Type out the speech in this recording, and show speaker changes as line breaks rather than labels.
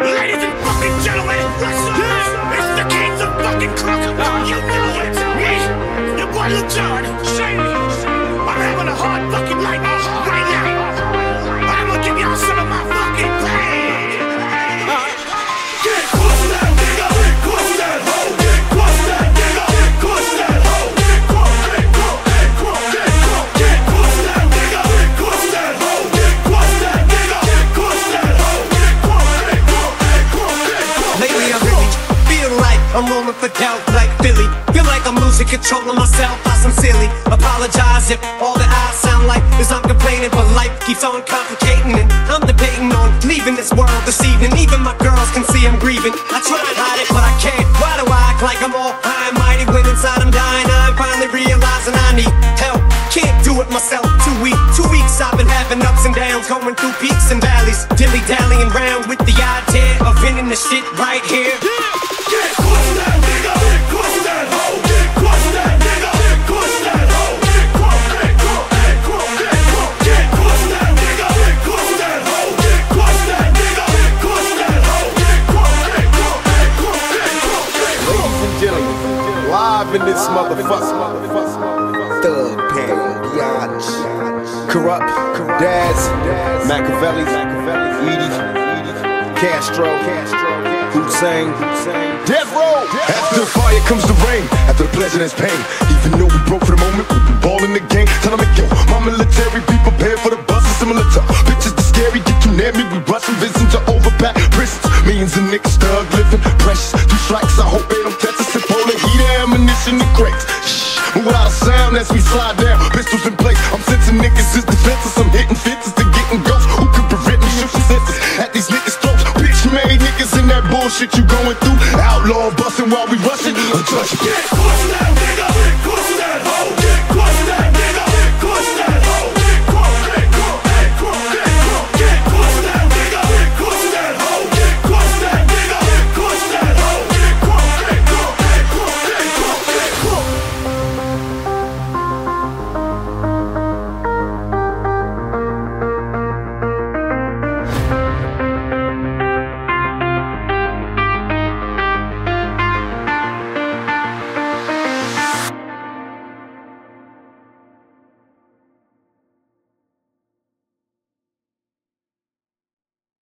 Ladies and fucking gentlemen, it's the Kings of fucking Crook. You know it's me, your boy Lil Jon. I'm having a hard fucking life right now. I'm gonna give y'all some of my fucking pain. Get close to that nigga, get close to that hoe, get close to that nigga, get close to that hoe, get close, get close, get close, get close, get close to that nigga, get close to that hoe, get close to that nigga, get close to that hoe, get close, get close, get close, get close.
Lately I really feel like I'm rolling for doubt like Philly. Feel like I'm losing control of myself. I sincerely apologize if all that I sound like is I'm complaining, but life keeps on complicating, and I'm debating on leaving this world this evening. Even my girls can see I'm grieving. I try and hide it, but I can't. Why do I act like I'm all high and mighty when inside I'm dying? I'm finally realizing I need help. Can't do it myself, too weak. 2 weeks I've been having ups and downs, going through peaks and valleys, dilly-dallying round with the idea of ending the shit right here.
Get close to that nigga, get close to that hoe, get close to that nigga, get close to that hoe, get close, get close, get close, get close, get close to that nigga, get close to that hoe, get close to that nigga, get close to that hoe, get close, get close, get close, get close, get close.
Ladies and gentlemen, live in this motherfucker. Thug Pain, Biatch, Corrupt, Daz, Machiavelli, Edie, Castro, Hussein, Death Row.
After the fire comes the rain, after the pleasure there's pain. Even though we broke for the moment, we been ballin' the game. Tell them, yo, my military, be prepared for the buses. Similar to bitches, the scary, get you near me. We rushing visions to overpack prisons. Millions of niggas thug living, precious. 2 strikes, I hope they don't test us. And pull the heat, ammunition, the crates. Shh, without a sound as we slide down, pistols in place. I'm sensing niggas is defenseless. I'm hitting fences to getting ghosts. Who could prevent me shooting senses at these niggas' throats? Bitch made niggas in that bullshit you going through. Outlaw busting while we rushing. Untouchable.
Get close to that nigga, get close to that